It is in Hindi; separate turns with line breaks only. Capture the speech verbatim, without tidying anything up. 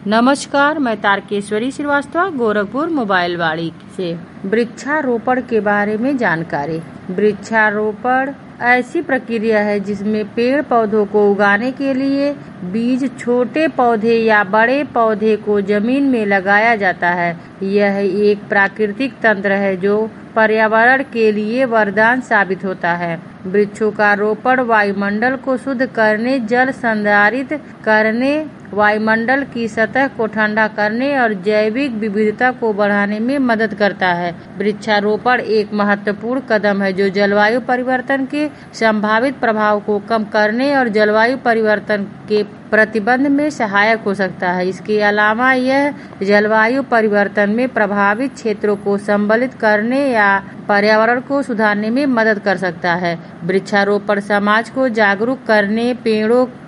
नमस्कार, मैं तारकेश्वरी श्रीवास्तव गोरखपुर मोबाइल वाड़ी से वृक्षारोपण के बारे में जानकारी। वृक्षारोपण ऐसी प्रक्रिया है जिसमें पेड़ पौधों को उगाने के लिए बीज छोटे पौधे या बड़े पौधे को जमीन में लगाया जाता है। यह एक प्राकृतिक तंत्र है जो पर्यावरण के लिए वरदान साबित होता है। वृक्षों का रोपण वायुमंडल को शुद्ध करने, जल संधारित करने, वायुमंडल की सतह को ठंडा करने और जैविक विविधता को बढ़ाने में मदद करता है। वृक्षारोपण एक महत्वपूर्ण कदम है जो जलवायु परिवर्तन के संभावित प्रभाव को कम करने और जलवायु परिवर्तन के प्रतिबंध में सहायक हो सकता है। इसके अलावा यह जलवायु परिवर्तन में प्रभावित क्षेत्रों को सम्मिलित करने या पर्यावरण को सुधारने में मदद कर सकता है। वृक्षारोपण समाज को जागरूक करने, पेड़ों